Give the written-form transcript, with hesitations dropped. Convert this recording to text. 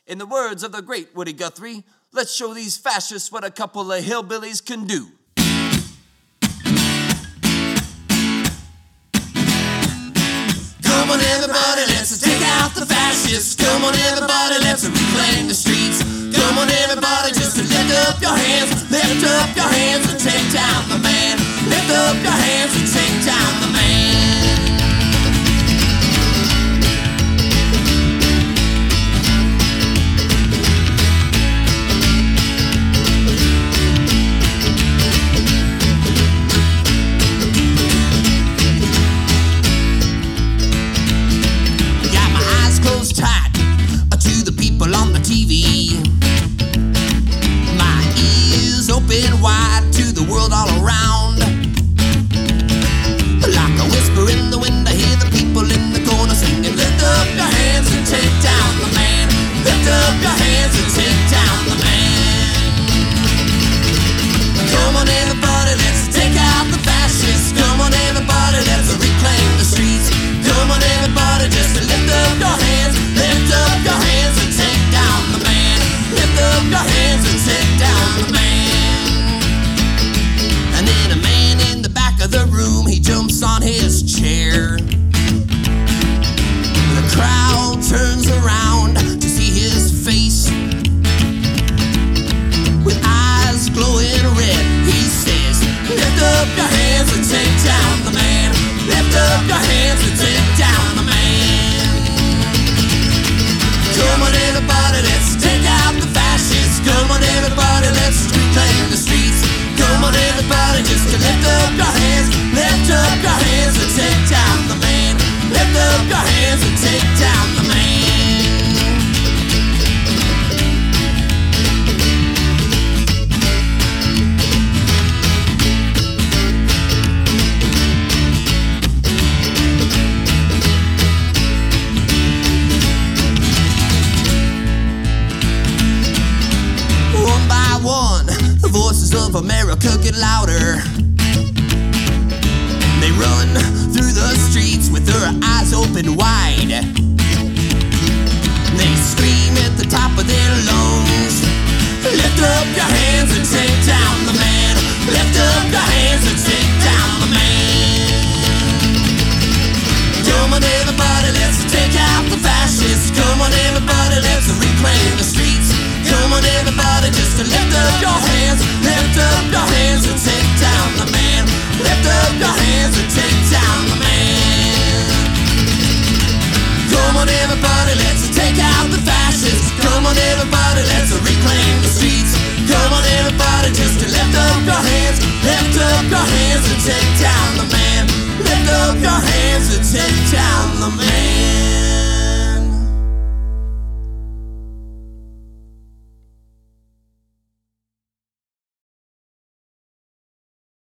In the words of the great Woody Guthrie, let's show these fascists what a couple of hillbillies can do. Come on everybody, let's take out the fascists. Come on everybody, let's reclaim the streets. Come on everybody, just to lift up your hands. Lift up your hands and take down the man. Lift up your hands and take down the man. Got my eyes closed tight to the people on the TV. My ears open wide to the world all around. Like a whisper in the wind, I hear the people in the corner singing, lift up your hands and take down the man. Lift up your hands and take down the man. Come on everybody, let's take out the fascists. Come on everybody, let's reclaim the streets. Come on everybody, just to lift up your hands. Lift up your hands and take down the man. Lift up your hands and take down the man. And then a man in the back of the room, he jumps on his chair. The crowd turns around to see his face. With eyes glowing red, he says, lift up your hands and take down the man. Lift up your hands and take down the man. Come on everybody, let's take out the fascists. Come on everybody, let's reclaim the streets. Come on everybody, just to lift up your hands. Lift up your hands and take down the man. Lift up your hands and take down the man. One by one, the voices of America get louder. They run through the streets with their eyes open wide. They scream at the top of their lungs, lift up your hands and take down the man. Lift up your hands and take down the man. Come on everybody, let's take out the fascists. Come on everybody, let's reclaim the streets. Come on everybody, just to lift up your hands. Lift up your hands and take down the man. Lift up your hands and take down the man. Come on everybody, let's take out the fascists. Come on everybody, let's reclaim the streets. Come on everybody, just to lift up your hands. Lift up your hands and take down the man. Lift up your hands and take down the man.